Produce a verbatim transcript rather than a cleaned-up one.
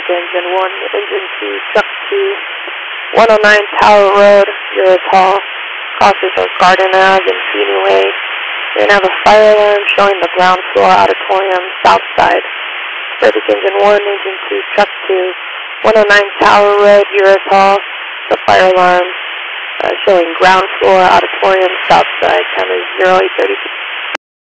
Pacific Engine one, Engine two, Truck two, one oh nine Tower Road, Uratall, crosses of Garden Ave and Feeney Way. You're going to have a fire alarm showing the ground floor auditorium, south side. Pacific Engine one, Engine two, Truck two, one oh nine Tower Road, Uratall, the fire alarm uh, showing ground floor auditorium, south side, time is zero eight thirty-six.